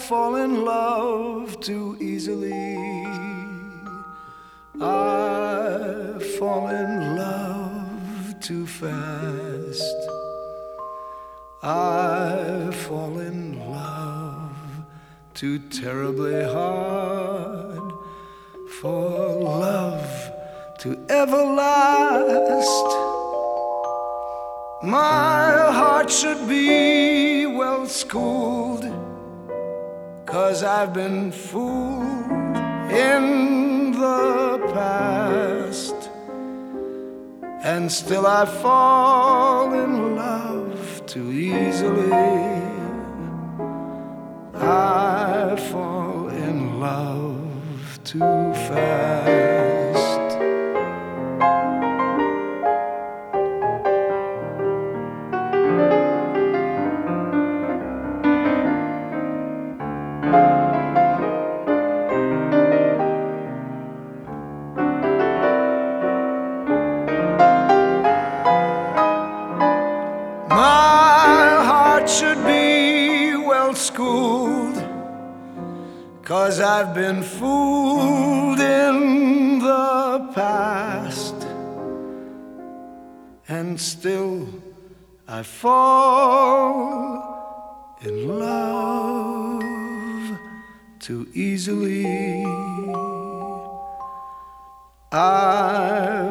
fall in love too easily. I fall in love too fast. I fall in love too terribly hard for love to ever last. My heart should be well schooled, 'cause I've been fooled in the past, and still I fall in love too easily. I fall in love too fast. My heart should be well schooled, 'cause I've been fooled in the past, and still I fall in love too easily. I